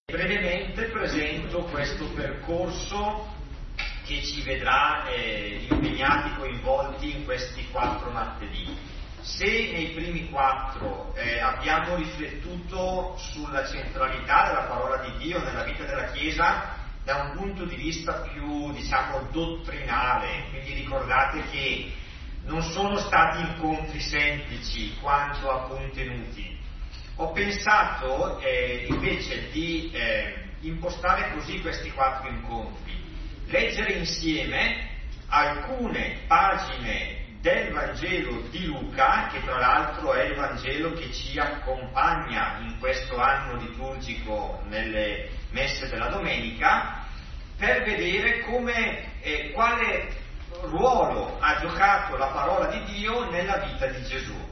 Brevemente presento questo percorso che ci vedrà impegnati, coinvolti in questi 4 martedì. Se nei primi 4 abbiamo riflettuto sulla centralità della parola di Dio nella vita della Chiesa da un punto di vista più, dottrinale, quindi ricordate che non sono stati incontri semplici quanto a contenuti. Ho pensato invece di impostare così questi 4 incontri, leggere insieme alcune pagine del Vangelo di Luca, che tra l'altro è il Vangelo che ci accompagna in questo anno liturgico nelle messe della domenica, per vedere quale ruolo ha giocato la parola di Dio nella vita di Gesù.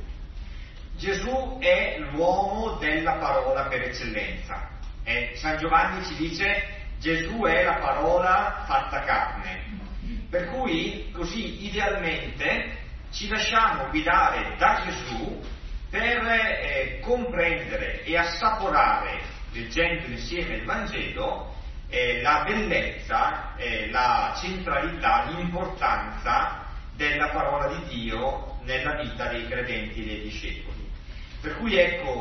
Gesù è l'uomo della parola per eccellenza. San Giovanni ci dice: Gesù è la parola fatta carne. Per cui, così idealmente, ci lasciamo guidare da Gesù per comprendere e assaporare, leggendo insieme il Vangelo, la bellezza, la centralità, l'importanza della parola di Dio nella vita dei credenti e dei discepoli. Per cui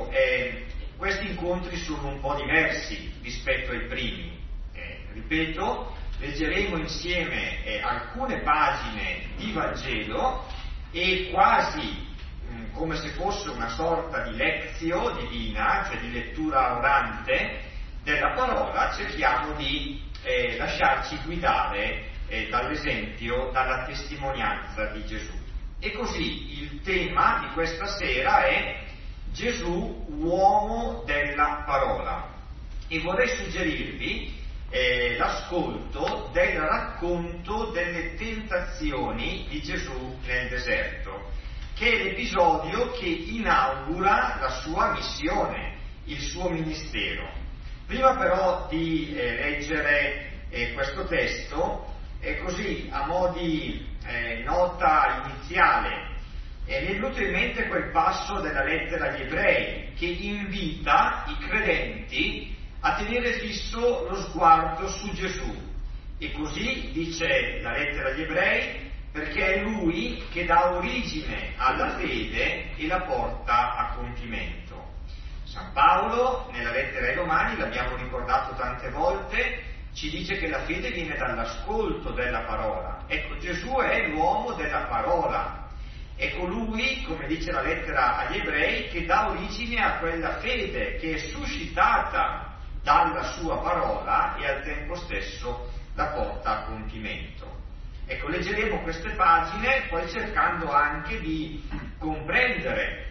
questi incontri sono un po' diversi rispetto ai primi. Ripeto, leggeremo insieme alcune pagine di Vangelo e quasi come se fosse una sorta di lezio divina, cioè di lettura orante della parola, cerchiamo di lasciarci guidare dall'esempio, dalla testimonianza di Gesù. E così il tema di questa sera è Gesù, uomo della parola. E vorrei suggerirvi l'ascolto del racconto delle tentazioni di Gesù nel deserto, che è l'episodio che inaugura la sua missione, il suo ministero. Prima però di leggere questo testo, così a mo' di nota iniziale, mi è venuto in mente quel passo della lettera agli Ebrei che invita i credenti a tenere fisso lo sguardo su Gesù. E così dice la lettera agli Ebrei, perché è Lui che dà origine alla fede e la porta a compimento. San Paolo, nella lettera ai Romani, l'abbiamo ricordato tante volte, ci dice che la fede viene dall'ascolto della parola. Ecco, Gesù è l'uomo della parola. È colui, come dice la lettera agli Ebrei, che dà origine a quella fede che è suscitata dalla sua parola e al tempo stesso la porta a compimento. Ecco, leggeremo queste pagine poi cercando anche di comprendere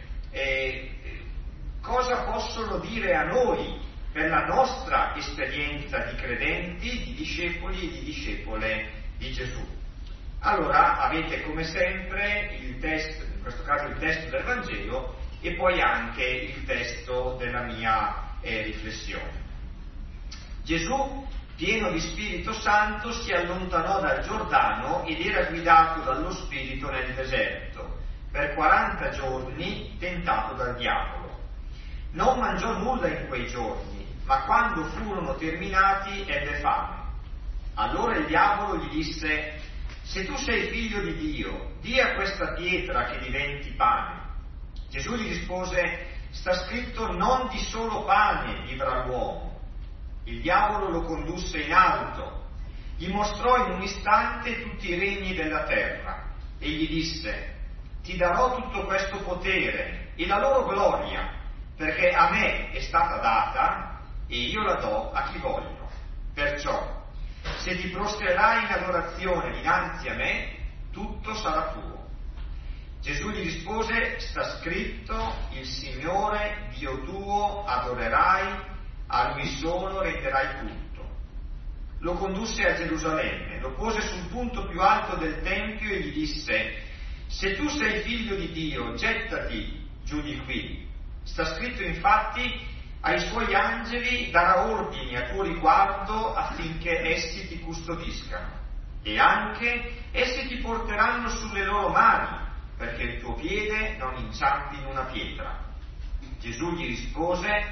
cosa possono dire a noi per la nostra esperienza di credenti, di discepoli e di discepole di Gesù. Allora avete come sempre il testo, in questo caso il testo del Vangelo, e poi anche il testo della mia riflessione. Gesù, pieno di Spirito Santo, si allontanò dal Giordano ed era guidato dallo Spirito nel deserto, per 40 giorni tentato dal diavolo. Non mangiò nulla in quei giorni, ma quando furono terminati ebbe fame. Allora il diavolo gli disse: se tu sei figlio di Dio, di a questa pietra che diventi pane. Gesù gli rispose: sta scritto, non di solo pane vivrà l'uomo. Il diavolo lo condusse in alto, gli mostrò in un istante tutti i regni della terra e gli disse: ti darò tutto questo potere e la loro gloria, perché a me è stata data e io la do a chi voglio. Perciò, se ti prostrerai in adorazione dinanzi a me, tutto sarà tuo. Gesù gli rispose: sta scritto, il Signore Dio tuo adorerai, a Lui solo renderai culto. Lo condusse a Gerusalemme, lo pose sul punto più alto del Tempio e gli disse: se tu sei figlio di Dio, gettati giù di qui. Sta scritto infatti, ai suoi angeli darà ordini a tuo riguardo affinché essi ti custodiscano, e anche essi ti porteranno sulle loro mani, perché il tuo piede non inciampi in una pietra. Gesù gli rispose: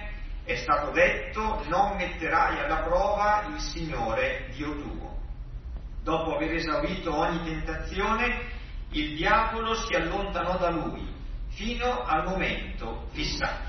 è stato detto: non metterai alla prova il Signore Dio tuo. Dopo aver esaurito ogni tentazione, il diavolo si allontanò da lui fino al momento fissato.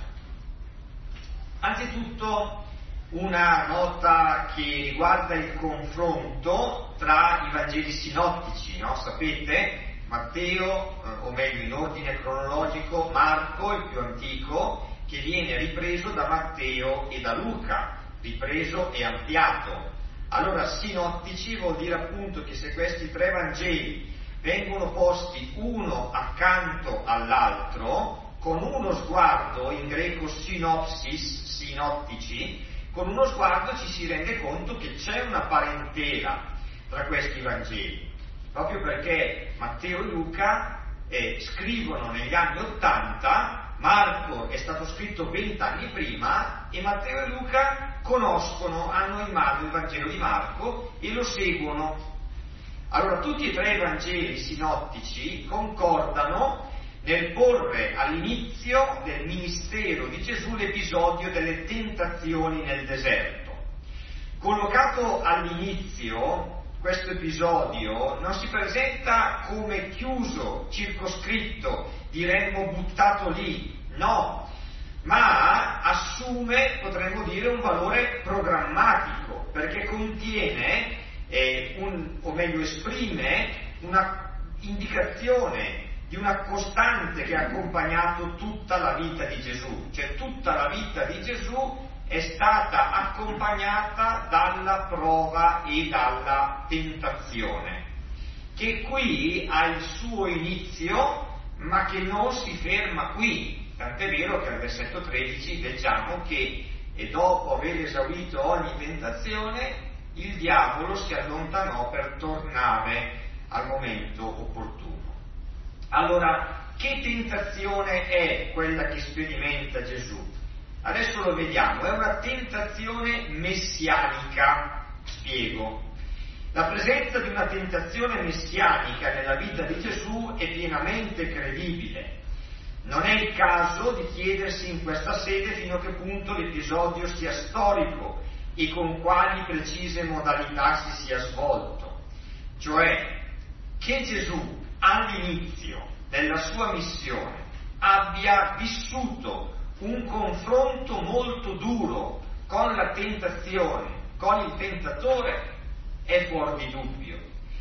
Anzitutto una nota che riguarda il confronto tra i Vangeli sinottici, no? Sapete, Matteo, o meglio in ordine cronologico, Marco, il più antico, che viene ripreso da Matteo e da Luca, ripreso e ampliato. Allora, sinottici vuol dire appunto che se questi tre Vangeli vengono posti uno accanto all'altro, con uno sguardo, in greco sinopsis, sinottici, con uno sguardo ci si rende conto che c'è una parentela tra questi Vangeli, proprio perché Matteo e Luca scrivono negli anni '80, Marco è stato scritto 20 anni prima e Matteo e Luca conoscono, hanno in mano il Vangelo di Marco e lo seguono. Allora tutti e tre i Vangeli sinottici concordano nel porre all'inizio del ministero di Gesù l'episodio delle tentazioni nel deserto. Collocato all'inizio, questo episodio non si presenta come chiuso, circoscritto, diremmo buttato lì, no, ma assume, potremmo dire, un valore programmatico, perché contiene, o meglio esprime, una indicazione di una costante che ha accompagnato tutta la vita di Gesù, cioè tutta la vita di Gesù è stata accompagnata dalla prova e dalla tentazione, che qui ha il suo inizio, ma che non si ferma qui, tant'è vero che al versetto 13 leggiamo che e dopo aver esaurito ogni tentazione il diavolo si allontanò per tornare al momento opportuno. Allora, che tentazione è quella che sperimenta Gesù? Adesso lo vediamo, è una tentazione messianica, spiego. La presenza di una tentazione messianica nella vita di Gesù è pienamente credibile. Non è il caso di chiedersi in questa sede fino a che punto l'episodio sia storico e con quali precise modalità si sia svolto. Cioè, che Gesù all'inizio della sua missione abbia vissuto un confronto molto duro con la tentazione, con il tentatore, è fuori di dubbio.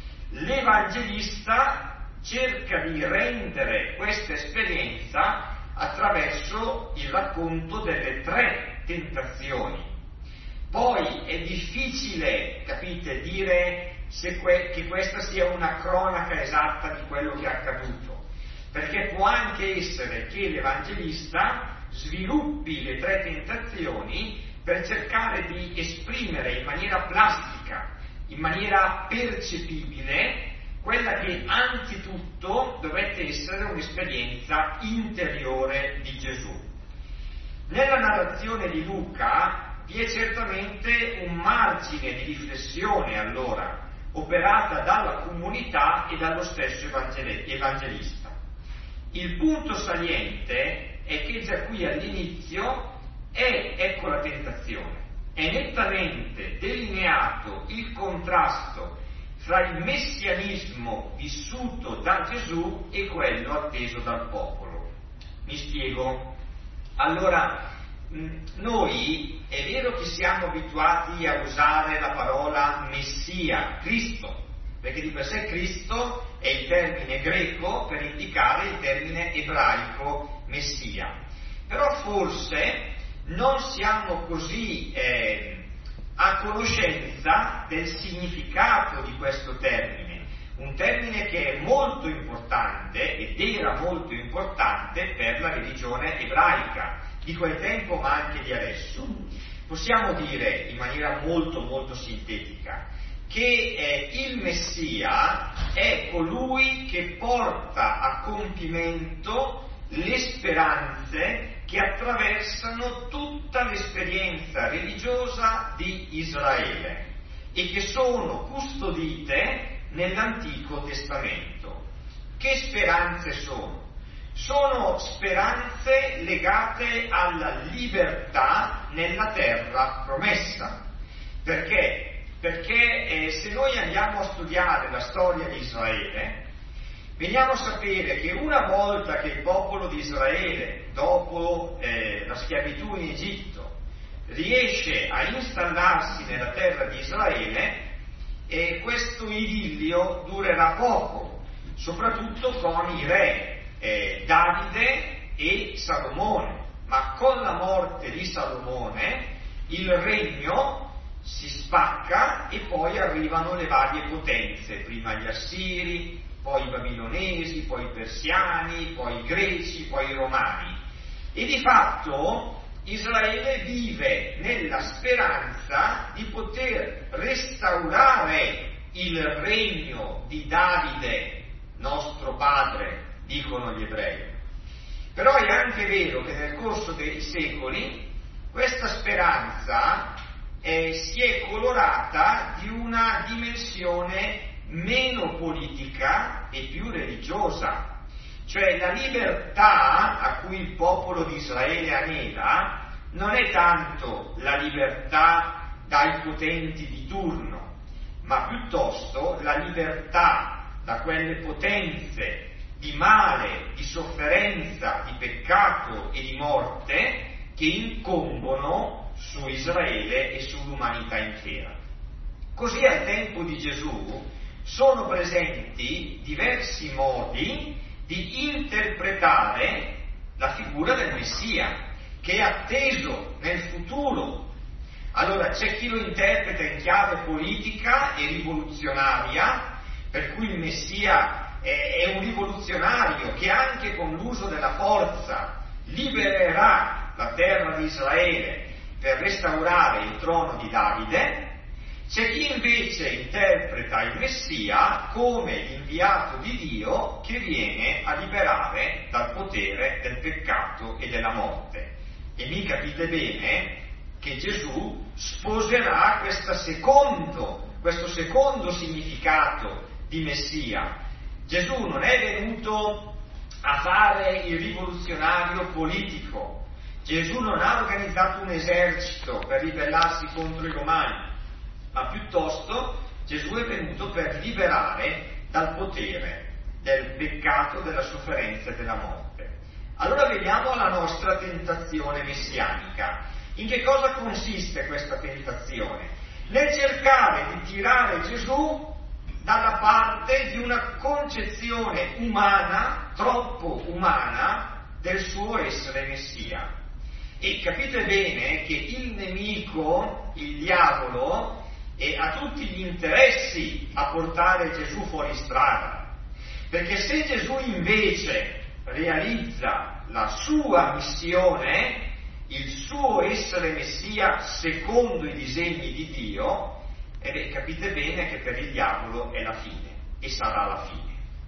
L'Evangelista cerca di rendere questa esperienza attraverso il racconto delle tre tentazioni. Poi è difficile, capite, dire che questa sia una cronaca esatta di quello che è accaduto, perché può anche essere che l'Evangelista sviluppi le tre tentazioni per cercare di esprimere in maniera plastica, in maniera percepibile, quella che anzitutto dovette essere un'esperienza interiore di Gesù. Nella narrazione di Luca vi è certamente un margine di riflessione allora, operata dalla comunità e dallo stesso evangelista. Il punto saliente è che già qui all'inizio ecco la tentazione, è nettamente delineato il contrasto fra il messianismo vissuto da Gesù e quello atteso dal popolo. Mi spiego. Allora, noi è vero che siamo abituati a usare la parola Messia, Cristo, perché di per sé Cristo è il termine greco per indicare il termine ebraico Messia. Però forse non siamo così a conoscenza del significato di questo termine, un termine che è molto importante ed era molto importante per la religione ebraica di quel tempo ma anche di adesso. Possiamo dire in maniera molto molto sintetica che il Messia è colui che porta a compimento le speranze che attraversano tutta l'esperienza religiosa di Israele e che sono custodite nell'Antico Testamento. Che speranze sono? sono speranze legate alla libertà nella terra promessa. Perché? Perché se noi andiamo a studiare la storia di Israele, veniamo a sapere che una volta che il popolo di Israele, dopo la schiavitù in Egitto, riesce a installarsi nella terra di Israele, questo idillio durerà poco, soprattutto con i re Davide e Salomone. Ma con la morte di Salomone il regno si spacca e poi arrivano le varie potenze, prima gli Assiri, poi i Babilonesi, poi i Persiani, poi i Greci, poi i Romani. E di fatto Israele vive nella speranza di poter restaurare il regno di Davide, nostro padre, dicono gli ebrei. Però è anche vero che nel corso dei secoli questa speranza si è colorata di una dimensione meno politica e più religiosa. Cioè la libertà a cui il popolo di Israele anela non è tanto la libertà dai potenti di turno, ma piuttosto la libertà da quelle potenze di male, di sofferenza, di peccato e di morte che incombono su Israele e sull'umanità intera. Così al tempo di Gesù sono presenti diversi modi di interpretare la figura del Messia, che è atteso nel futuro. Allora c'è chi lo interpreta in chiave politica e rivoluzionaria, per cui il Messia è un rivoluzionario che anche con l'uso della forza libererà la terra di Israele per restaurare il trono di Davide. C'è chi invece interpreta il Messia come l'inviato di Dio che viene a liberare dal potere del peccato e della morte. E mi capite bene che Gesù sposerà questo secondo significato di Messia. Gesù non è venuto a fare il rivoluzionario politico. Gesù non ha organizzato un esercito per ribellarsi contro i Romani, ma piuttosto Gesù è venuto per liberare dal potere del peccato, della sofferenza e della morte. Allora veniamo alla nostra tentazione messianica. In che cosa consiste questa tentazione? Nel cercare di tirare Gesù dalla parte di una concezione umana, troppo umana, del suo essere Messia. E capite bene che il nemico, il diavolo, ha tutti gli interessi a portare Gesù fuori strada, perché se Gesù invece realizza la sua missione, il suo essere Messia secondo i disegni di Dio, capite bene che per il diavolo è la fine e sarà la fine.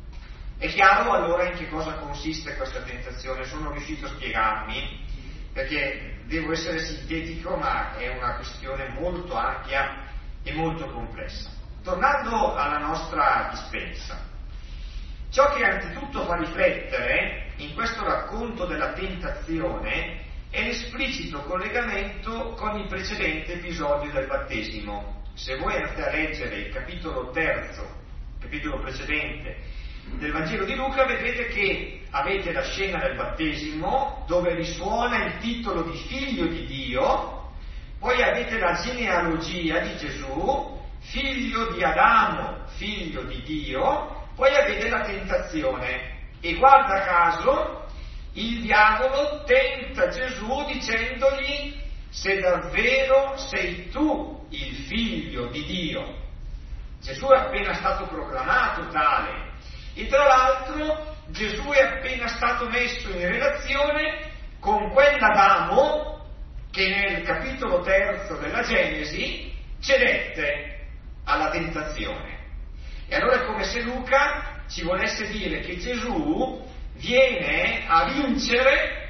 È chiaro allora in che cosa consiste questa tentazione? Sono riuscito a spiegarmi, perché devo essere sintetico, ma è una questione molto ampia e molto complessa. Tornando alla nostra dispensa, ciò che anzitutto fa riflettere in questo racconto della tentazione è l'esplicito collegamento con il precedente episodio del battesimo. Se voi andate a leggere il capitolo terzo, capitolo precedente del Vangelo di Luca, vedrete che avete la scena del battesimo dove risuona il titolo di figlio di Dio, poi avete la genealogia di Gesù, figlio di Adamo, figlio di Dio, poi avete la tentazione e guarda caso il diavolo tenta Gesù dicendogli: se davvero sei tu il figlio di Dio. Gesù è appena stato proclamato tale e tra l'altro Gesù è appena stato messo in relazione con quell'Adamo che nel capitolo terzo della Genesi cedette alla tentazione. E allora è come se Luca ci volesse dire che Gesù viene a vincere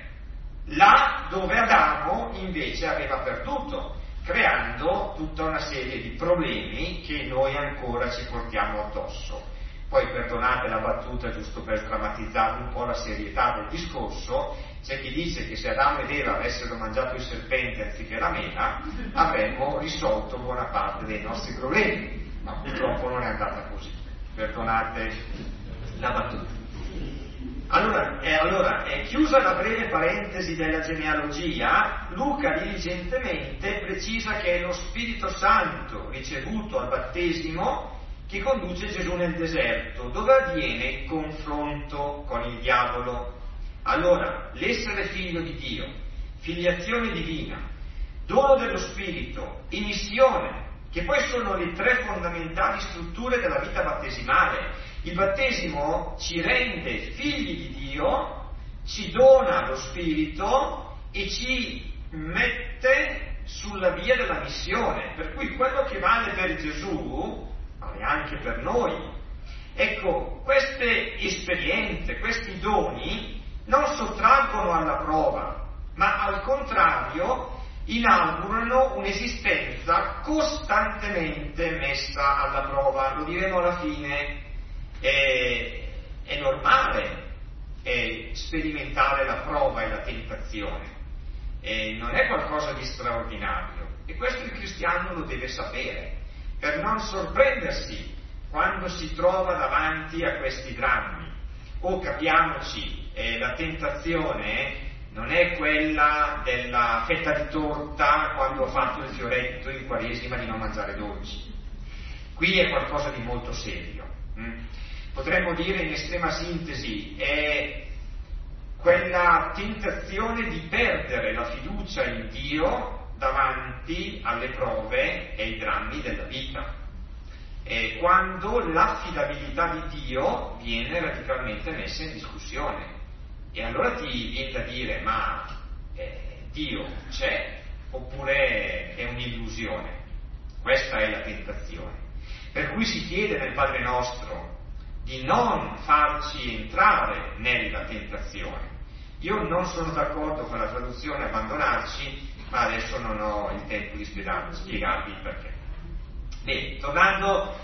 là dove Adamo invece aveva perduto, creando tutta una serie di problemi che noi ancora ci portiamo addosso. Poi perdonate la battuta giusto per drammatizzare un po' la serietà del discorso, c'è chi dice che se Adamo ed Eva avessero mangiato il serpente anziché la mela avremmo risolto buona parte dei nostri problemi, ma purtroppo non è andata così. Perdonate la battuta. Allora, chiusa la breve parentesi della genealogia, Luca diligentemente precisa che è lo Spirito Santo ricevuto al battesimo che conduce Gesù nel deserto, dove avviene il confronto con il diavolo. Allora, l'essere figlio di Dio, filiazione divina, dono dello Spirito, emissione, che poi sono le tre fondamentali strutture della vita battesimale. Il battesimo ci rende figli di Dio, ci dona lo Spirito e ci mette sulla via della missione, per cui quello che vale per Gesù vale anche per noi. Ecco, queste esperienze, questi doni non sottraggono alla prova, ma al contrario inaugurano un'esistenza costantemente messa alla prova. Lo diremo alla fine, è normale sperimentare la prova e la tentazione, non è qualcosa di straordinario, e questo il cristiano lo deve sapere per non sorprendersi quando si trova davanti a questi drammi. O capiamoci, la tentazione non è quella della fetta di torta quando ho fatto il fioretto in Quaresima di non mangiare dolci. Qui è qualcosa di molto serio. Potremmo dire in estrema sintesi, è quella tentazione di perdere la fiducia in Dio davanti alle prove e ai drammi della vita, quando l'affidabilità di Dio viene radicalmente messa in discussione. E allora ti viene da dire, ma Dio c'è oppure è un'illusione? Questa è la tentazione. Per cui si chiede nel Padre nostro di non farci entrare nella tentazione. Io non sono d'accordo con la traduzione abbandonarci, ma adesso non ho il tempo di spiegarvi il perché. Bene, tornando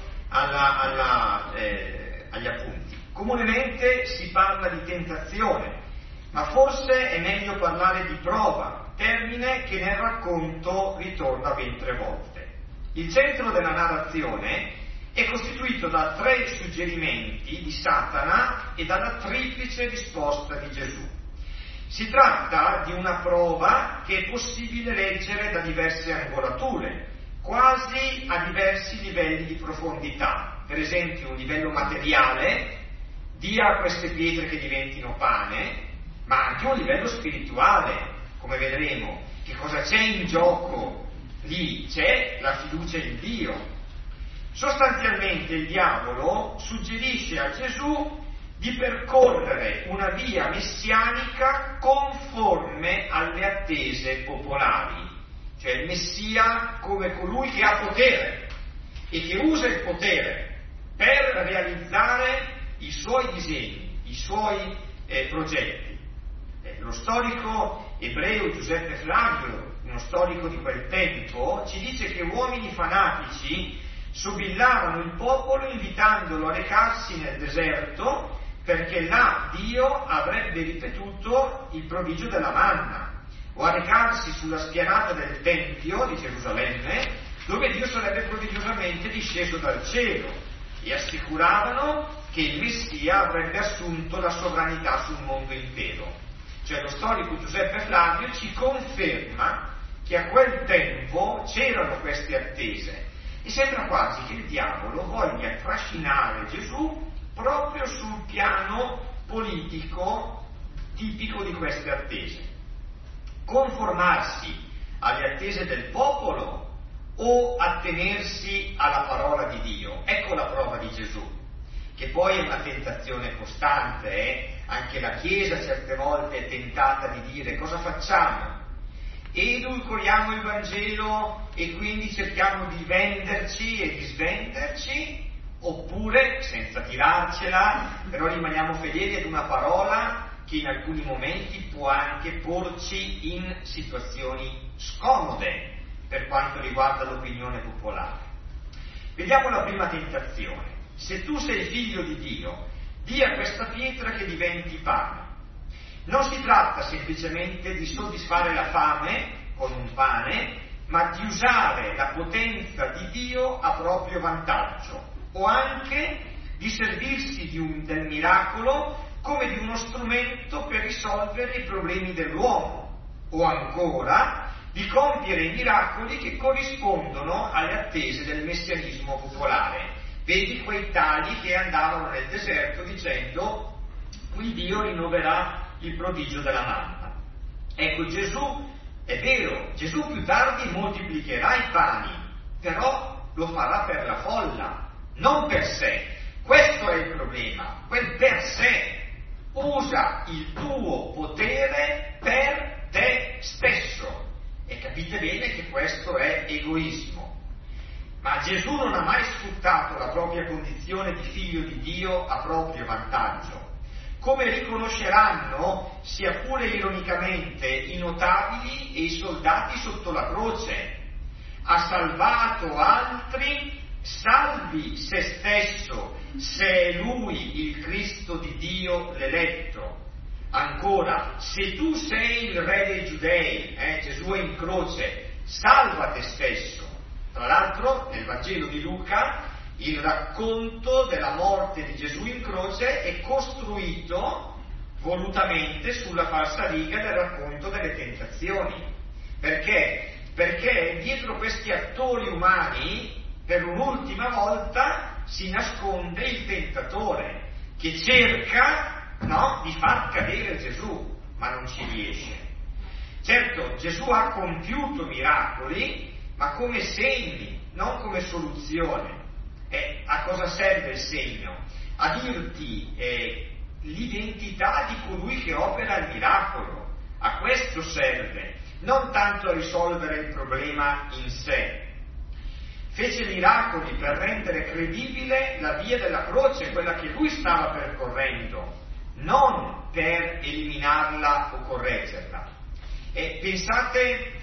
agli appunti. Comunemente si parla di tentazione, ma forse è meglio parlare di prova, termine che nel racconto ritorna ben 3 volte. Il centro della narrazione è costituito da 3 suggerimenti di Satana e dalla triplice risposta di Gesù. Si tratta di una prova che è possibile leggere da diverse angolature, quasi a diversi livelli di profondità. Per esempio, un livello materiale, dia a queste pietre che diventino pane, ma anche un livello spirituale, come vedremo. Che cosa c'è in gioco lì? C'è la fiducia in Dio. Sostanzialmente il diavolo suggerisce a Gesù di percorrere una via messianica conforme alle attese popolari, cioè il Messia come colui che ha potere e che usa il potere per realizzare i suoi disegni, i suoi progetti. Lo storico ebreo Giuseppe Flavio, uno storico di quel tempo, ci dice che uomini fanatici sobillavano il popolo invitandolo a recarsi nel deserto perché là Dio avrebbe ripetuto il prodigio della manna, o a recarsi sulla spianata del Tempio di Gerusalemme dove Dio sarebbe prodigiosamente disceso dal cielo, e assicuravano che il Messia avrebbe assunto la sovranità sul mondo intero. Cioè lo storico Giuseppe Flavio ci conferma che a quel tempo c'erano queste attese, e sembra quasi che il diavolo voglia trascinare Gesù proprio sul piano politico tipico di queste attese. Conformarsi alle attese del popolo o attenersi alla parola di Dio? Ecco la prova di Gesù, che poi è una tentazione costante. Anche la Chiesa certe volte è tentata di dire: cosa facciamo? Edulcoriamo il Vangelo e quindi cerchiamo di venderci e di svenderci, oppure, senza tirarcela, però rimaniamo fedeli ad una parola che in alcuni momenti può anche porci in situazioni scomode per quanto riguarda l'opinione popolare. Vediamo la prima tentazione. se tu sei figlio di Dio, di a questa pietra che diventi pane. Non si tratta semplicemente di soddisfare la fame con un pane, ma di usare la potenza di Dio a proprio vantaggio, o anche di servirsi del miracolo come di uno strumento per risolvere i problemi dell'uomo, o ancora di compiere i miracoli che corrispondono alle attese del messianismo popolare. Vedi quei tali che andavano nel deserto dicendo: qui Dio rinnoverà il prodigio della manna. Ecco, Gesù, è vero, Gesù più tardi moltiplicherà i pani, però lo farà per la folla, non per sé. Questo è il problema, quel per sé. Usa il tuo potere per te stesso. E capite bene che questo è egoismo. Ma Gesù non ha mai sfruttato la propria condizione di figlio di Dio a proprio vantaggio. Come riconosceranno, sia pure ironicamente, i notabili e i soldati sotto la croce. Ha salvato altri, salvi se stesso, se è Lui il Cristo di Dio l'eletto. Ancora, se tu sei il re dei Giudei, Gesù è in croce, salva te stesso. Tra l'altro, nel Vangelo di Luca, il racconto della morte di Gesù in croce è costruito volutamente sulla falsariga del racconto delle tentazioni. Perché? Perché dietro questi attori umani, per un'ultima volta, si nasconde il tentatore, che cerca, di far cadere Gesù, ma non ci riesce. Certo, Gesù ha compiuto miracoli, ma come segni, non come soluzione. A cosa serve il segno? A dirti l'identità di colui che opera il miracolo. A questo serve, non tanto a risolvere il problema in sé. Fece miracoli per rendere credibile la via della croce, quella che lui stava percorrendo, non per eliminarla o correggerla. E pensate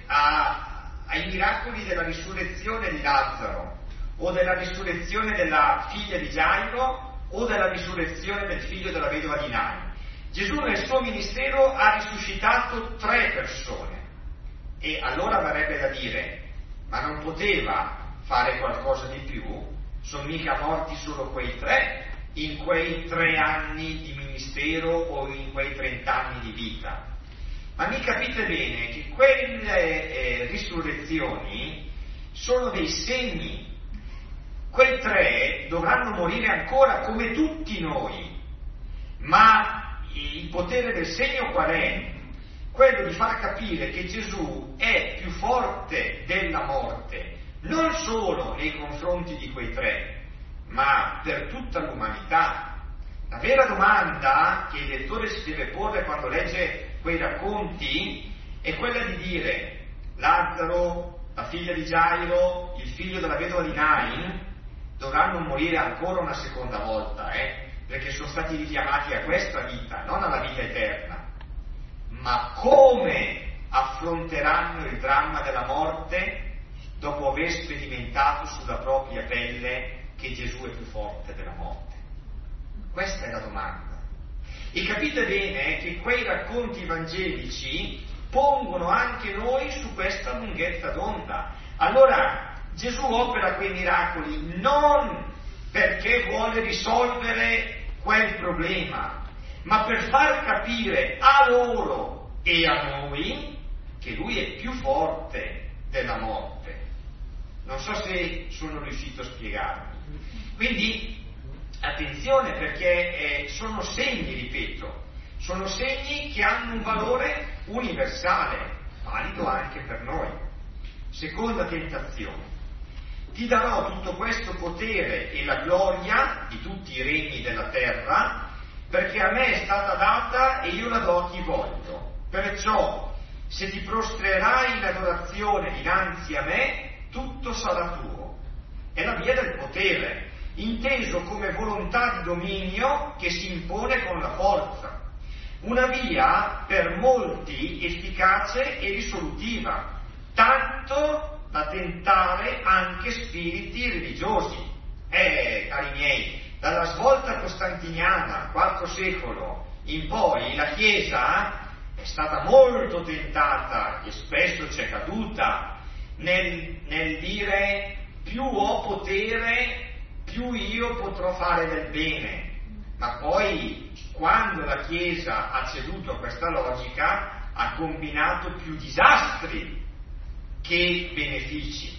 ai miracoli della risurrezione di Lazzaro, o della risurrezione della figlia di Gairo, o della risurrezione del figlio della vedova di Nain. Gesù nel suo ministero ha risuscitato 3 persone. E allora verrebbe da dire: ma non poteva fare qualcosa di più? Sono mica morti solo quei 3 in quei 3 anni di ministero o in quei 30 anni di vita. Ma mi capite bene che quelle risurrezioni sono dei segni. Quei 3 dovranno morire ancora come tutti noi, ma il potere del segno qual è? Quello di far capire che Gesù è più forte della morte, non solo nei confronti di quei 3, ma per tutta l'umanità. La vera domanda che il lettore si deve porre quando legge quei racconti è quella di dire: Lazzaro, la figlia di Gairo, il figlio della vedova di Nain dovranno morire ancora una seconda volta, perché sono stati richiamati a questa vita, non alla vita eterna. Ma come affronteranno il dramma della morte dopo aver sperimentato sulla propria pelle che Gesù è più forte della morte? Questa è la domanda. E capite bene che quei racconti evangelici pongono anche noi su questa lunghezza d'onda. Allora, Gesù opera quei miracoli non perché vuole risolvere quel problema, ma per far capire a loro e a noi che Lui è più forte della morte. Non so se sono riuscito a spiegarmi. Quindi, attenzione, perché sono segni, ripeto, sono segni che hanno un valore universale, valido anche per noi. Seconda tentazione: ti darò tutto questo potere e la gloria di tutti i regni della terra, perché a me è stata data e io la do a chi voglio. Perciò, se ti prostrerai in adorazione dinanzi a me, tutto sarà tuo. È la via del potere, inteso come volontà di dominio che si impone con la forza. Una via per molti efficace e risolutiva, tanto da tentare anche spiriti religiosi. Cari miei, dalla svolta costantiniana, IV secolo in poi, la Chiesa è stata molto tentata, e spesso c'è caduta, nel dire più ho potere, più io potrò fare del bene. Ma poi, quando la Chiesa ha ceduto a questa logica, ha combinato più disastri che benefici.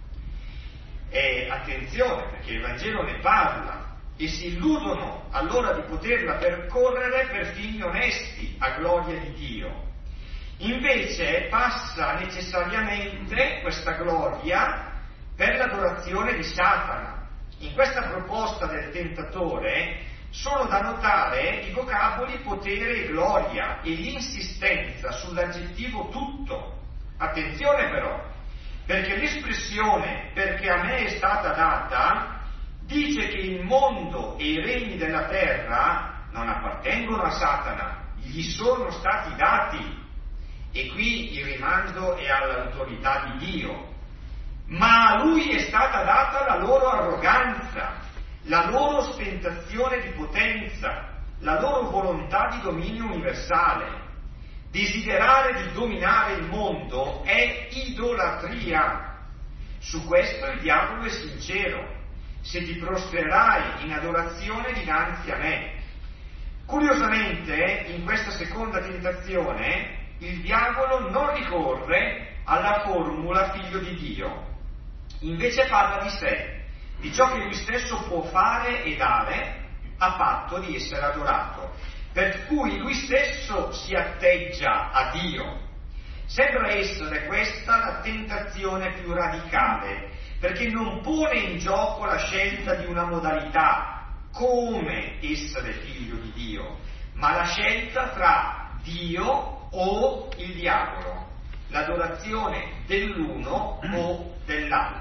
E attenzione, perché il Vangelo ne parla, e si illudono allora di poterla percorrere per fini onesti, a gloria di Dio. Invece passa necessariamente questa gloria per l'adorazione di Satana. In questa proposta del tentatore sono da notare i vocaboli potere e gloria e l'insistenza sull'aggettivo tutto. Attenzione però, perché l'espressione "perché a me è stata data" dice che il mondo e i regni della terra non appartengono a Satana, gli sono stati dati. E qui il rimando è all'autorità di Dio. Ma a lui è stata data la loro arroganza, la loro ostentazione di potenza, la loro volontà di dominio universale. Desiderare di dominare il mondo è idolatria. Su questo il diavolo è sincero: se ti prostrerai in adorazione dinanzi a me. Curiosamente, in questa seconda tentazione, il diavolo non ricorre alla formula figlio di Dio, invece parla di sé, di ciò che lui stesso può fare e dare a patto di essere adorato, per cui lui stesso si atteggia a Dio. Sembra essere questa la tentazione più radicale, perché non pone in gioco la scelta di una modalità, come essere figlio di Dio, ma la scelta tra Dio o il diavolo, l'adorazione dell'uno o dell'altro.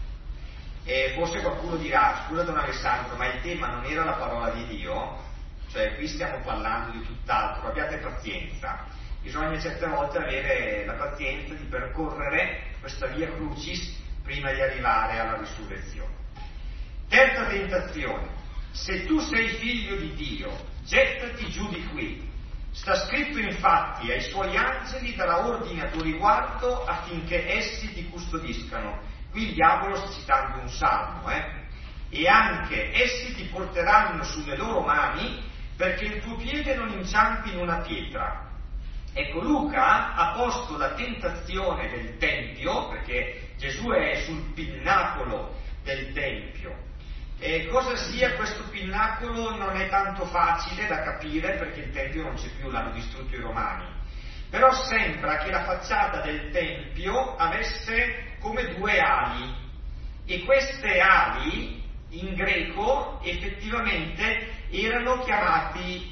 E forse qualcuno dirà: scusa Don Alessandro, ma il tema non era la parola di Dio? Cioè, qui stiamo parlando di tutt'altro, abbiate pazienza. Bisogna certe volte avere la pazienza di percorrere questa via crucis prima di arrivare alla risurrezione. Terza tentazione: se tu sei figlio di Dio, gettati giù di qui. Sta scritto infatti: ai suoi angeli darà ordine a tuo riguardo affinché essi ti custodiscano. Qui il diavolo sta citando un salmo, e anche essi ti porteranno sulle loro mani perché il tuo piede non inciampi in una pietra. Ecco, Luca ha posto la tentazione del Tempio, perché Gesù è sul pinnacolo del Tempio. E cosa sia questo pinnacolo non è tanto facile da capire, perché il Tempio non c'è più, l'hanno distrutto i Romani. Però sembra che la facciata del Tempio avesse come due ali, e queste ali in greco effettivamente erano chiamate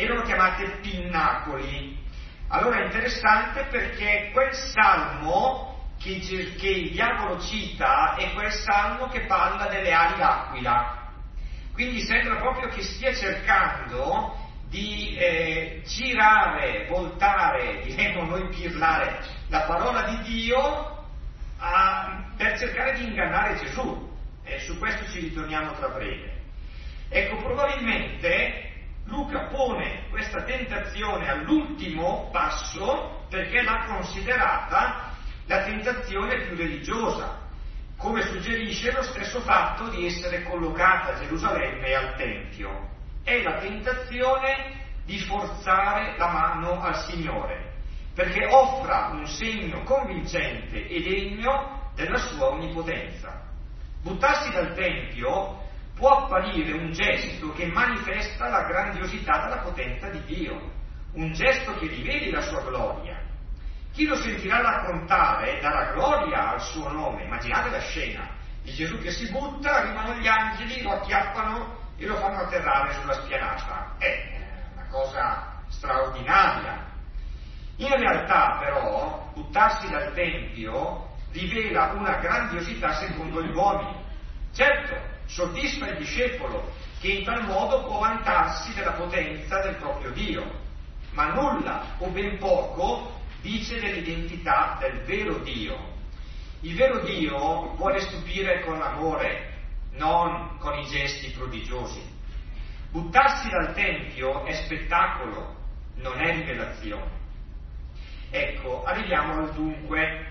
pinnacoli. Allora è interessante, perché quel salmo che il diavolo cita è quel salmo che parla delle ali d'aquila. Quindi sembra proprio che stia cercando di girare, voltare, diremmo noi pirlare, la parola di Dio per cercare di ingannare Gesù. Su questo ci ritorniamo tra breve. Ecco, probabilmente Luca pone questa tentazione all'ultimo passo perché l'ha considerata la tentazione più religiosa, come suggerisce lo stesso fatto di essere collocata a Gerusalemme e al Tempio. È la tentazione di forzare la mano al Signore, perché offra un segno convincente e degno della sua onnipotenza. Buttarsi dal Tempio può apparire un gesto che manifesta la grandiosità della potenza di Dio, un gesto che riveli la sua gloria. Chi lo sentirà raccontare darà gloria al suo nome. Immaginate la scena di Gesù che si butta, arrivano gli angeli, lo acchiappano e lo fanno atterrare sulla spianata. È una cosa straordinaria. In realtà però buttarsi dal Tempio rivela una grandiosità secondo gli uomini. Certo, soddisfa il discepolo, che in tal modo può vantarsi della potenza del proprio Dio, ma nulla o ben poco dice dell'identità del vero Dio. Il vero Dio vuole stupire con amore, non con i gesti prodigiosi. Buttarsi dal Tempio è spettacolo, non è rivelazione. Ecco, arriviamo al dunque.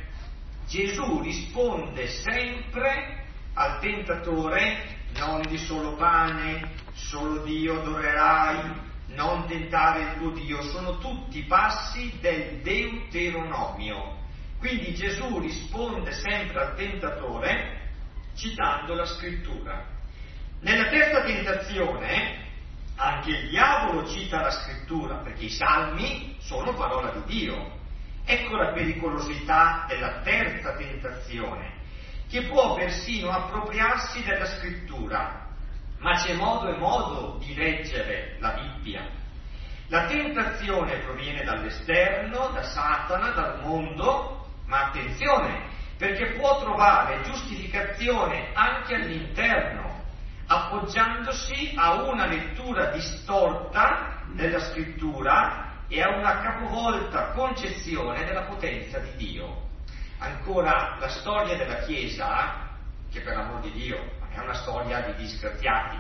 Gesù risponde sempre al tentatore: non di solo pane, solo Dio adorerai, non tentare il tuo Dio. Sono tutti passi del Deuteronomio. Quindi Gesù risponde sempre al tentatore citando la scrittura. Nella terza tentazione anche il diavolo cita la scrittura, perché i salmi sono parola di Dio. Ecco la pericolosità della terza tentazione, che può persino appropriarsi della scrittura, ma c'è modo e modo di leggere la Bibbia. La tentazione proviene dall'esterno, da Satana, dal mondo, ma attenzione, perché può trovare giustificazione anche all'interno, appoggiandosi a una lettura distorta della scrittura e a una capovolta concezione della potenza di Dio. Ancora, la storia della Chiesa, che per l'amor di Dio è una storia di disgraziati,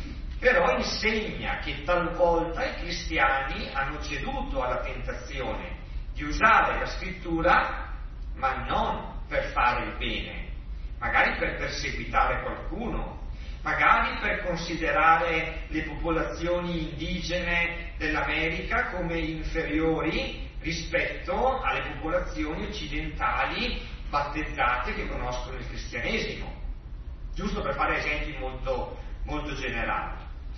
però insegna che talvolta i cristiani hanno ceduto alla tentazione di usare la scrittura, ma non per fare il bene, magari per perseguitare qualcuno, magari per considerare le popolazioni indigene dell'America come inferiori rispetto alle popolazioni occidentali battezzate che conoscono il cristianesimo, giusto per fare esempi molto, molto generali.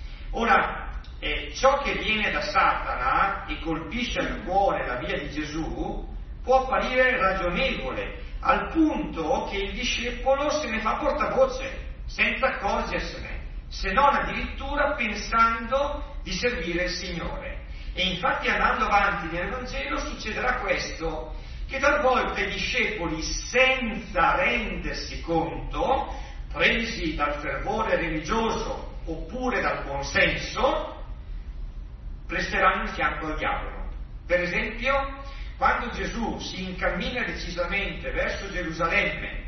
Ora, ciò che viene da Satana e colpisce al cuore la via di Gesù può apparire ragionevole, al punto che il discepolo se ne fa portavoce, senza accorgersene, se non addirittura pensando di servire il Signore. E infatti andando avanti nel Vangelo succederà questo, che talvolta i discepoli, senza rendersi conto, presi dal fervore religioso oppure dal buonsenso, presteranno il fianco al diavolo. Per esempio, quando Gesù si incammina decisamente verso Gerusalemme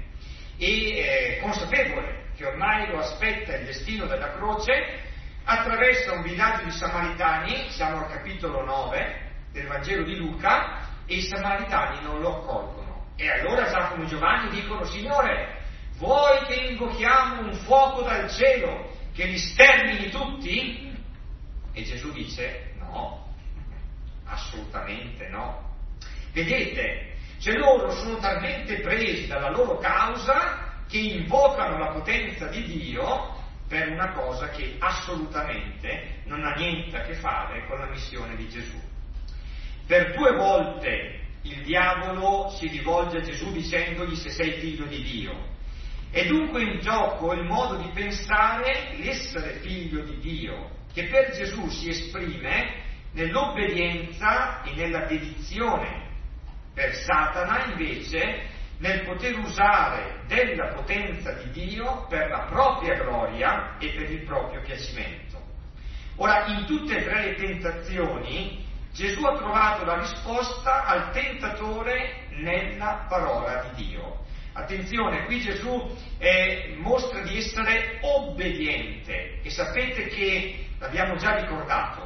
e consapevole che ormai lo aspetta il destino della croce, attraversa un villaggio di Samaritani, siamo al capitolo 9 del Vangelo di Luca, e i Samaritani non lo accolgono. E allora Giacomo e Giovanni dicono: Signore, vuoi che invochiamo un fuoco dal cielo che li stermini tutti? E Gesù dice: no, assolutamente no. Vedete, cioè loro sono talmente presi dalla loro causa che invocano la potenza di Dio per una cosa che assolutamente non ha niente a che fare con la missione di Gesù. Per 2 volte il diavolo si rivolge a Gesù dicendogli: se sei figlio di Dio. È dunque in gioco il modo di pensare l'essere figlio di Dio, che per Gesù si esprime nell'obbedienza e nella dedizione. Per Satana invece nel poter usare della potenza di Dio per la propria gloria e per il proprio piacimento. Ora, in tutte e 3 le tentazioni Gesù ha trovato la risposta al tentatore nella parola di Dio. Attenzione, qui Gesù mostra di essere obbediente, e sapete che, l'abbiamo già ricordato,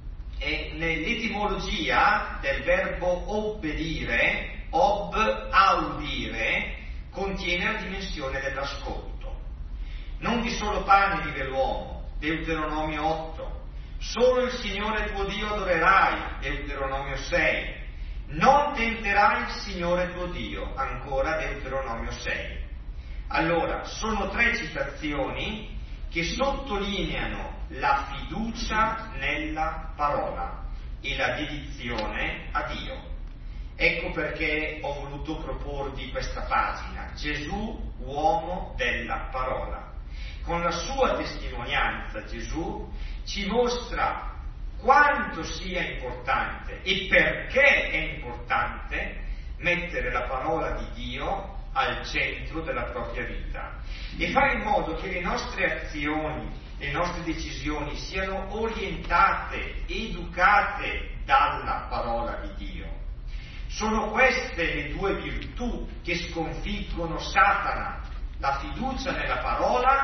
nell'etimologia del verbo obbedire, audire, contiene la dimensione dell'ascolto. Non di solo pane vive l'uomo, Deuteronomio 8, solo il Signore tuo Dio adorerai, Deuteronomio 6, non tenterai il Signore tuo Dio, ancora Deuteronomio 6. Allora, sono 3 citazioni che sottolineano la fiducia nella parola e la dedizione a Dio. Ecco perché ho voluto proporvi questa pagina: Gesù, uomo della parola. Con la sua testimonianza Gesù ci mostra quanto sia importante e perché è importante mettere la parola di Dio al centro della propria vita e fare in modo che le nostre azioni, le nostre decisioni siano orientate, educate dalla parola di Dio. Sono queste le 2 virtù che sconfiggono Satana: la fiducia nella parola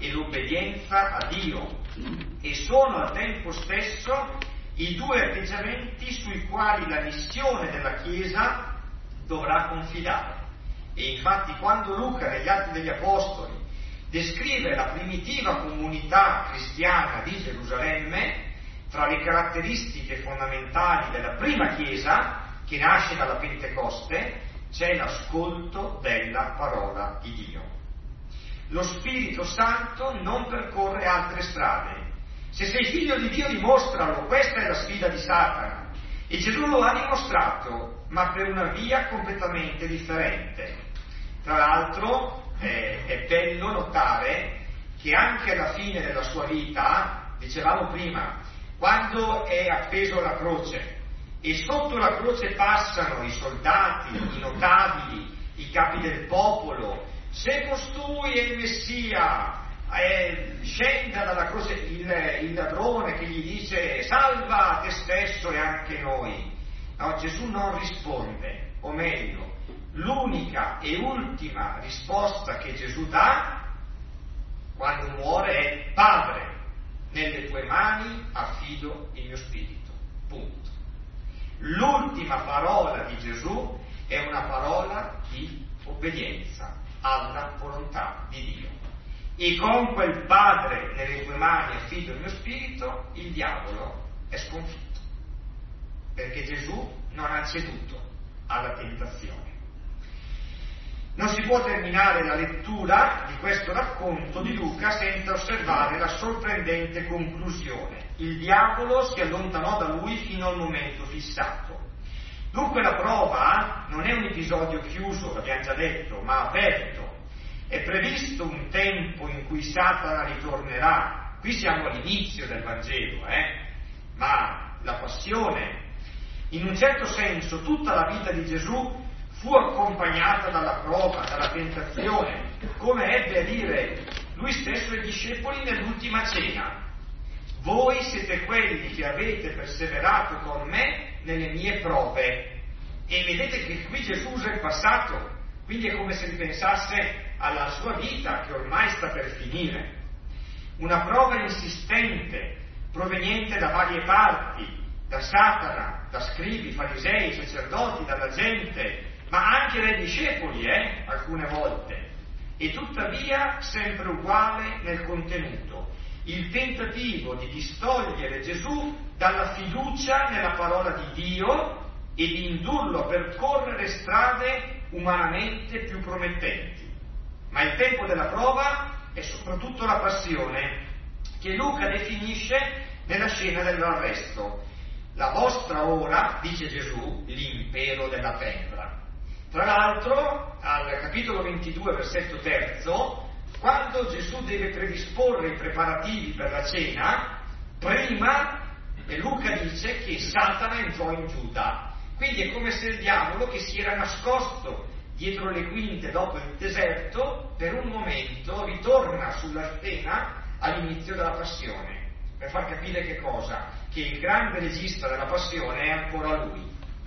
e l'obbedienza a Dio, e sono al tempo stesso i due atteggiamenti sui quali la missione della Chiesa dovrà confidare. E infatti quando Luca negli Atti degli Apostoli descrive la primitiva comunità cristiana di Gerusalemme, tra le caratteristiche fondamentali della prima Chiesa, che nasce dalla Pentecoste, c'è l'ascolto della parola di Dio. Lo Spirito Santo non percorre altre strade. Se sei figlio di Dio, dimostralo, questa è la sfida di Satana. E Gesù lo ha dimostrato, ma per una via completamente differente. Tra l'altro è bello notare che anche alla fine della sua vita, dicevamo prima, quando è appeso alla croce e sotto la croce passano i soldati, i notabili, i capi del popolo, se costui è il Messia, scenda dalla croce il ladrone che gli dice salva te stesso e anche noi. No, Gesù non risponde, o meglio, l'unica e ultima risposta che Gesù dà quando muore è: Padre, nelle tue mani affido il mio spirito. Punto. L'ultima parola di Gesù è una parola di obbedienza alla volontà di Dio. E con quel Padre, nelle tue mani affido il mio spirito, il diavolo è sconfitto. Perché Gesù non ha ceduto alla tentazione. Non si può terminare la lettura di questo racconto di Luca senza osservare la sorprendente conclusione. Il diavolo si allontanò da lui fino al momento fissato. Dunque la prova non è un episodio chiuso, l'abbiamo già detto, ma aperto. È previsto un tempo in cui Satana ritornerà. Qui siamo all'inizio del Vangelo, ma la passione, in un certo senso, tutta la vita di Gesù fu accompagnata dalla prova, dalla tentazione, come ebbe a dire lui stesso ai discepoli nell'ultima cena: voi siete quelli che avete perseverato con me nelle mie prove. E vedete che qui Gesù usa il passato, quindi è come se ripensasse alla sua vita che ormai sta per finire. Una prova insistente, proveniente da varie parti, da Satana, da scribi, farisei, sacerdoti, dalla gente, ma anche dai discepoli, alcune volte, e tuttavia sempre uguale nel contenuto: il tentativo di distogliere Gesù dalla fiducia nella parola di Dio e di indurlo a percorrere strade umanamente più promettenti. Ma il tempo della prova è soprattutto la passione, che Luca definisce nella scena dell'arresto. La vostra ora, dice Gesù, l'impero della tenebra. Tra l'altro, al capitolo 22, versetto 3, quando Gesù deve predisporre i preparativi per la cena, prima Luca dice che Satana entrò in Giuda. Quindi è come se il diavolo, che si era nascosto dietro le quinte dopo il deserto, per un momento ritorna sulla scena all'inizio della passione, per far capire che cosa? Che il grande regista della passione è ancora lui.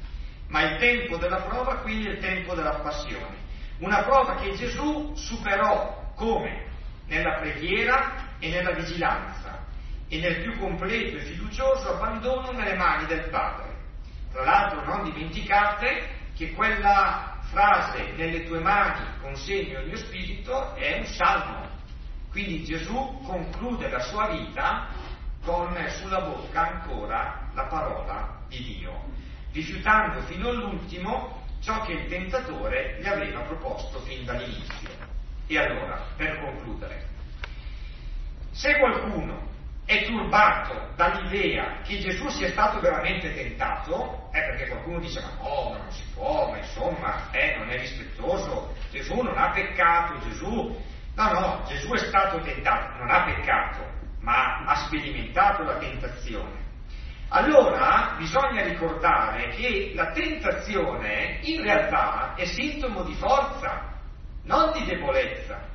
Ma il tempo della prova quindi è il tempo della passione. Una prova che Gesù superò come? Nella preghiera e nella vigilanza e nel più completo e fiducioso abbandono nelle mani del Padre. Tra l'altro non dimenticate che quella frase nelle tue mani consegno il mio spirito è un salmo. Quindi Gesù conclude la sua vita con sulla bocca ancora la parola di Dio, rifiutando fino all'ultimo ciò che il tentatore gli aveva proposto fin dall'inizio. E allora, per concludere, se qualcuno è turbato dall'idea che Gesù sia stato veramente tentato, è perché qualcuno dice ma no, ma non si può, ma insomma, non è rispettoso, Gesù non ha peccato, Gesù è stato tentato, non ha peccato, ma ha sperimentato la tentazione. Allora bisogna ricordare che la tentazione in realtà è sintomo di forza, non di debolezza.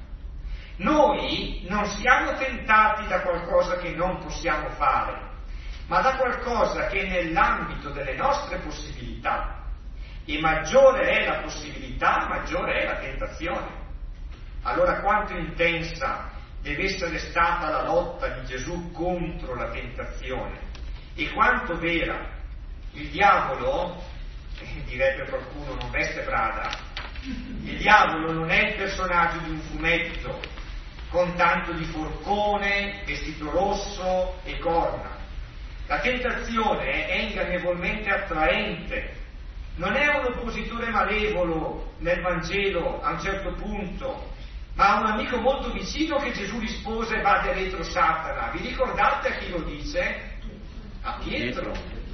Noi non siamo tentati da qualcosa che non possiamo fare, ma da qualcosa che è nell'ambito delle nostre possibilità. E maggiore è la possibilità, maggiore è la tentazione. Allora quanto intensa deve essere stata la lotta di Gesù contro la tentazione e quanto vera. Il diavolo, direbbe qualcuno, non veste Prada. Il diavolo non è il personaggio di un fumetto con tanto di forcone, vestito rosso e corna. La tentazione è ingannevolmente attraente, non è un oppositore malevolo nel Vangelo a un certo punto, ma un amico molto vicino che Gesù rispose: vade retro Satana. Vi ricordate a chi lo dice? A Pietro.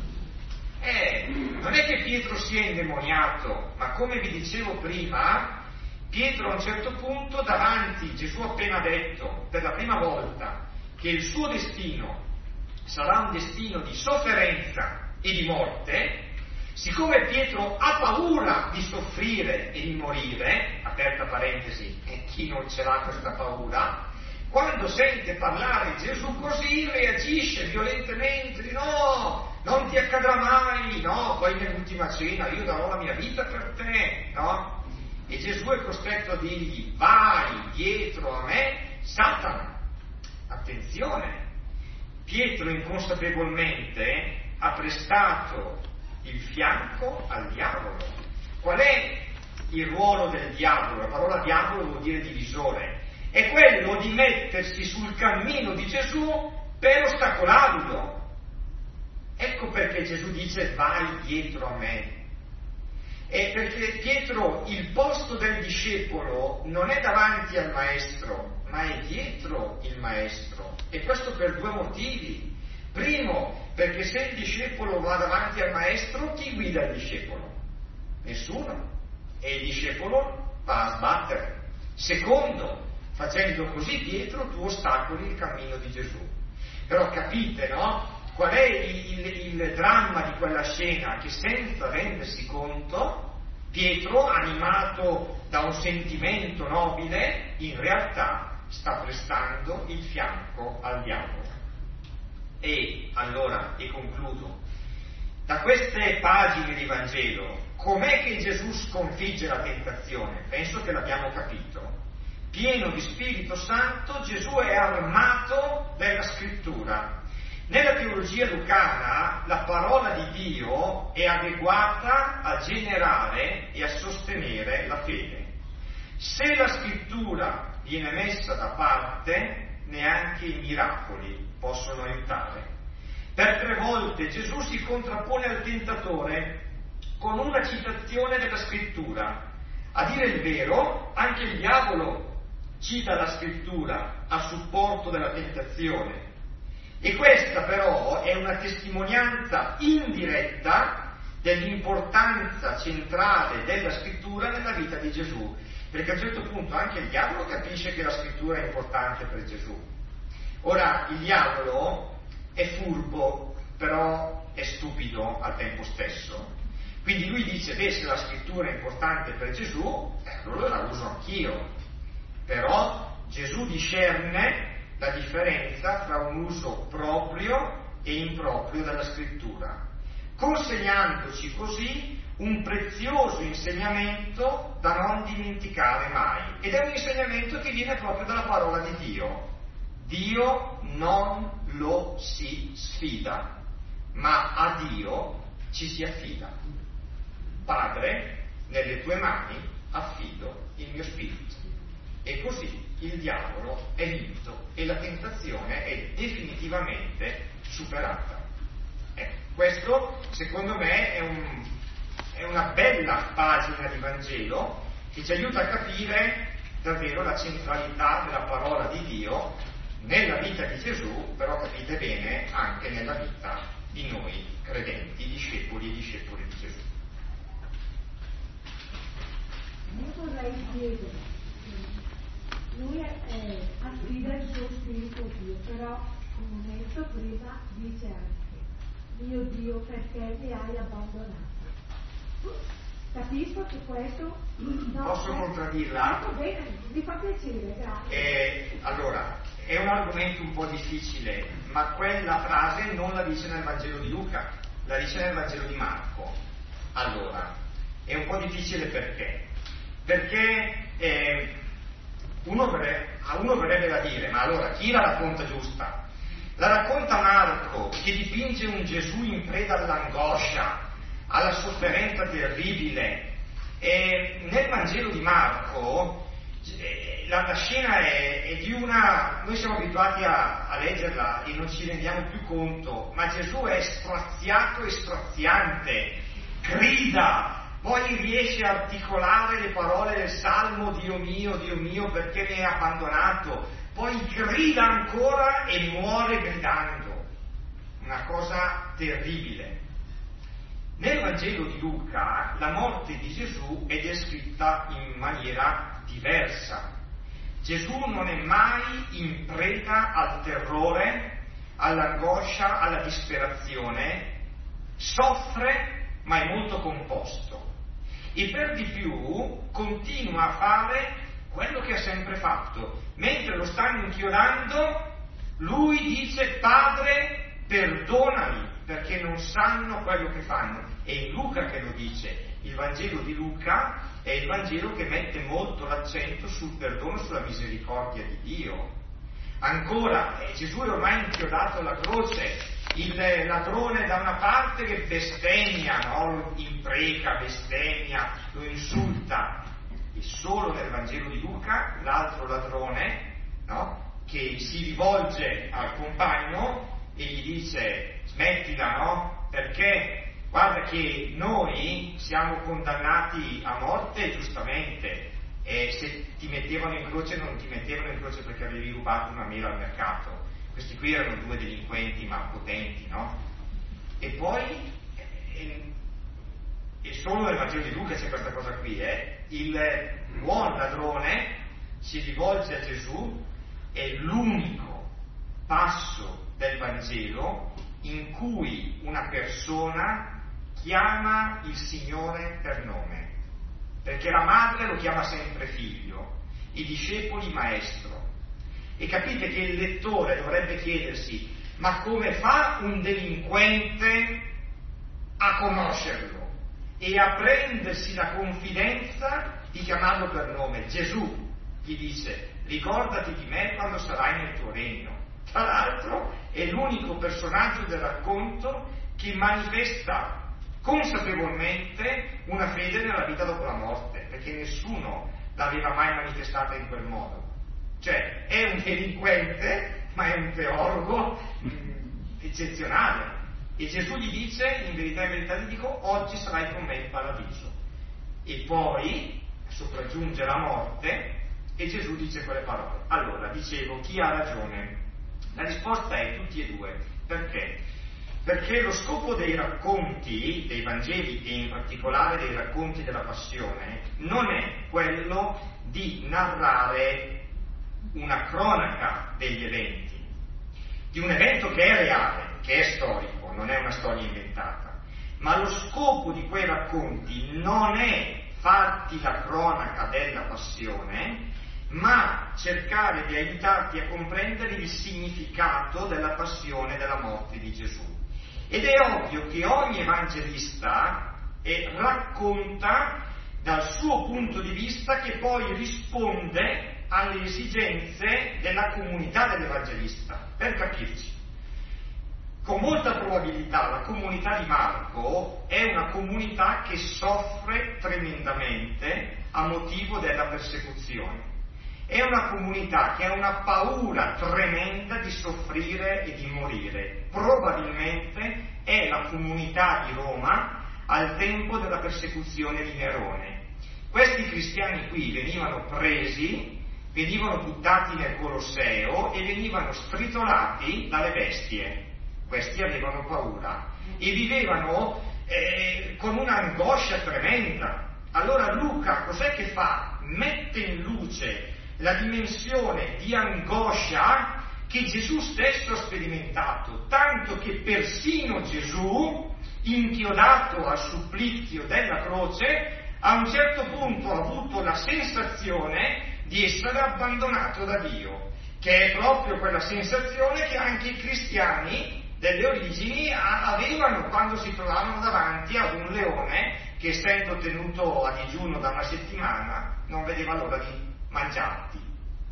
Non è che Pietro sia indemoniato, ma come vi dicevo prima, Pietro a un certo punto davanti, Gesù ha appena detto per la prima volta che il suo destino sarà un destino di sofferenza e di morte. Siccome Pietro ha paura di soffrire e di morire, aperta parentesi, chi non ce l'ha questa paura, quando sente parlare Gesù così reagisce violentemente: no, non ti accadrà mai, no, poi nell'ultima cena io darò la mia vita per te, no? E Gesù è costretto a dirgli: vai dietro a me, Satana. Attenzione, Pietro inconsapevolmente ha prestato il fianco al diavolo. Qual è il ruolo del diavolo? La parola diavolo vuol dire divisore. È quello di mettersi sul cammino di Gesù per ostacolarlo. Ecco perché Gesù dice: vai dietro a me. E perché Pietro, il posto del discepolo non è davanti al maestro, ma è dietro il maestro. E questo per due motivi. Primo, perché se il discepolo va davanti al maestro, chi guida il discepolo? Nessuno. E il discepolo va a sbattere. Secondo, facendo così dietro tu ostacoli il cammino di Gesù. Però capite, no? Qual è il dramma di quella scena? Che senza rendersi conto, Pietro, animato da un sentimento nobile, in realtà sta prestando il fianco al diavolo. E allora, e concludo, da queste pagine di Vangelo, com'è che Gesù sconfigge la tentazione? Penso che l'abbiamo capito. Pieno di Spirito Santo, Gesù è armato della Scrittura. Nella teologia lucana la parola di Dio è adeguata a generare e a sostenere la fede. Se la Scrittura viene messa da parte, neanche i miracoli possono aiutare. Per 3 volte Gesù si contrappone al tentatore con una citazione della Scrittura. A dire il vero, anche il diavolo cita la Scrittura a supporto della tentazione. E questa però è una testimonianza indiretta dell'importanza centrale della Scrittura nella vita di Gesù, perché a un certo punto anche il diavolo capisce che la Scrittura è importante per Gesù. Ora, il diavolo è furbo, però è stupido al tempo stesso. Quindi lui dice: beh, se la Scrittura è importante per Gesù, allora la uso anch'io. Però Gesù discerne la differenza tra un uso proprio e improprio della Scrittura, consegnandoci così un prezioso insegnamento da non dimenticare mai. Ed è un insegnamento che viene proprio dalla parola di Dio. Dio non lo si sfida, ma a Dio ci si affida. Padre, nelle tue mani affido il mio spirito. E così il diavolo è vinto e la tentazione è definitivamente superata. Questo, secondo me, è una bella pagina di Vangelo che ci aiuta a capire davvero la centralità della parola di Dio nella vita di Gesù, però capite bene anche nella vita di noi credenti, discepoli e discepoli di Gesù. Io vorrei chiedere, lui affida il suo spirito a Dio, però un momento prima dice anche: mio Dio, perché mi hai abbandonato? Capisco che questo posso contraddirla? Bene, mi fa piacere, grazie. Allora, è un argomento un po' difficile, ma quella frase non la dice nel Vangelo di Luca, la dice nel Vangelo di Marco. Allora, è un po' difficile perché a uno verrebbe da dire, ma allora chi la racconta giusta? La racconta Marco, che dipinge un Gesù in preda all'angoscia, alla sofferenza terribile. E nel Vangelo di Marco la scena è di una... Noi siamo abituati a leggerla e non ci rendiamo più conto, ma Gesù è straziato e straziante, grida, poi riesce a articolare le parole del Salmo, Dio mio, perché mi hai abbandonato? Poi grida ancora e muore gridando. Una cosa terribile. Nel Vangelo di Luca la morte di Gesù è descritta in maniera diversa. Gesù non è mai in preda al terrore, all'angoscia, alla disperazione, soffre ma è molto composto e per di più continua a fare quello che ha sempre fatto. Mentre lo stanno inchiodando, lui dice: Padre, perdonali, perché non sanno quello che fanno. È in Luca che lo dice. Il Vangelo di Luca è il Vangelo che mette molto l'accento sul perdono, sulla misericordia di Dio. Ancora, Gesù è ormai inchiodato alla croce, il ladrone da una parte che bestemmia, no? Lo impreca, bestemmia, lo insulta. E solo nel Vangelo di Luca l'altro ladrone, no? Che si rivolge al compagno e gli dice: smettila, no? Perché guarda che noi siamo condannati a morte giustamente, e se ti mettevano in croce non ti mettevano in croce perché avevi rubato una mela al mercato. Questi qui erano due delinquenti ma potenti, no? E poi e solo nel Vangelo di Luca c'è questa cosa qui, il buon ladrone si rivolge a Gesù. È l'unico passo del Vangelo in cui una persona chiama il Signore per nome, perché la madre lo chiama sempre figlio, i discepoli maestro. E capite che il lettore dovrebbe chiedersi: ma come fa un delinquente a conoscerlo e a prendersi la confidenza di chiamarlo per nome? Gesù gli dice: ricordati di me quando sarai nel tuo regno. Tra l'altro è l'unico personaggio del racconto che manifesta consapevolmente una fede nella vita dopo la morte, perché nessuno l'aveva mai manifestata in quel modo. Cioè, è un delinquente, ma è un teologo eccezionale. E Gesù gli dice: in verità ti dico, oggi sarai con me in paradiso. E poi sopraggiunge la morte e Gesù dice quelle parole. Allora, dicevo, chi ha ragione? La risposta è tutti e due. Perché? Perché lo scopo dei racconti, dei Vangeli e in particolare dei racconti della Passione, non è quello di narrare una cronaca degli eventi, di un evento che è reale, che è storico, non è una storia inventata, ma lo scopo di quei racconti non è farti la cronaca della Passione, ma cercare di aiutarti a comprendere il significato della passione e della morte di Gesù. Ed è ovvio che ogni evangelista racconta dal suo punto di vista, che poi risponde alle esigenze della comunità dell'evangelista. Per capirci, con molta probabilità la comunità di Marco è una comunità che soffre tremendamente a motivo della persecuzione. È una comunità che ha una paura tremenda di soffrire e di morire. Probabilmente è la comunità di Roma al tempo della persecuzione di Nerone. Questi cristiani qui venivano presi, venivano buttati nel Colosseo e venivano stritolati dalle bestie. Questi avevano paura e vivevano con un'angoscia tremenda. Allora Luca cos'è che fa? Mette in luce la dimensione di angoscia che Gesù stesso ha sperimentato, tanto che persino Gesù, inchiodato al supplizio della croce, a un certo punto ha avuto la sensazione di essere abbandonato da Dio, che è proprio quella sensazione che anche i cristiani delle origini avevano quando si trovavano davanti ad un leone che, essendo tenuto a digiuno da una settimana, non vedeva l'ora di mangiarti.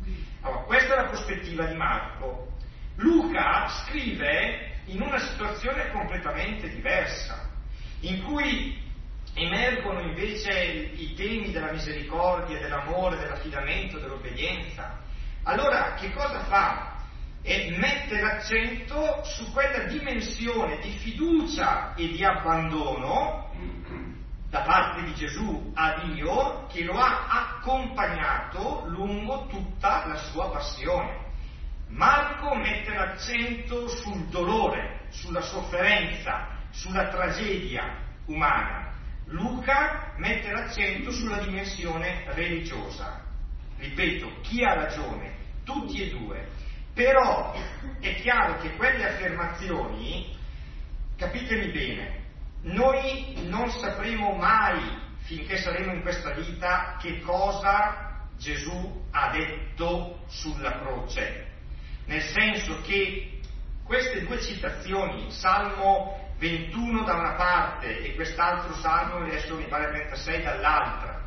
Allora, questa è la prospettiva di Marco. Luca scrive in una situazione completamente diversa, in cui emergono invece i temi della misericordia, dell'amore, dell'affidamento, dell'obbedienza. Allora, che cosa fa? Mette l'accento su quella dimensione di fiducia e di abbandono da parte di Gesù a Dio, che lo ha accompagnato lungo tutta la sua passione. Marco mette l'accento sul dolore, sulla sofferenza, sulla tragedia umana. Luca mette l'accento sulla dimensione religiosa. Ripeto, chi ha ragione? Tutti e due. Però è chiaro che quelle affermazioni, capitemi bene, noi non sapremo mai, finché saremo in questa vita, che cosa Gesù ha detto sulla croce. Nel senso che queste due citazioni, Salmo 21 da una parte e quest'altro Salmo, adesso mi pare 36 dall'altra,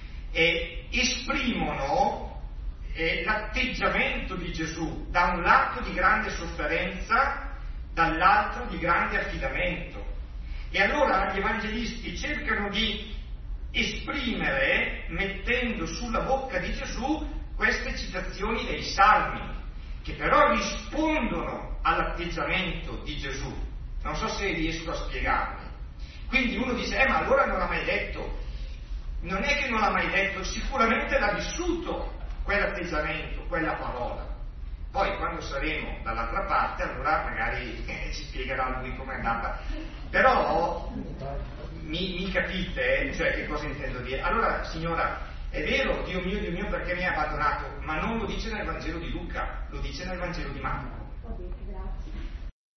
esprimono l'atteggiamento di Gesù, da un lato di grande sofferenza, dall'altro di grande affidamento. E allora gli evangelisti cercano di esprimere, mettendo sulla bocca di Gesù, queste citazioni dei Salmi, che però rispondono all'atteggiamento di Gesù. Non so se riesco a spiegarmi. Quindi uno dice, ma allora non l'ha mai detto. Non è che non l'ha mai detto, sicuramente l'ha vissuto quell'atteggiamento, quella parola. Poi quando saremo dall'altra parte, allora magari ci spiegherà lui com'è andata. Però mi capite, cioè che cosa intendo dire? Allora, signora, è vero, Dio mio, perché mi hai abbandonato? Ma non lo dice nel Vangelo di Luca, lo dice nel Vangelo di Marco.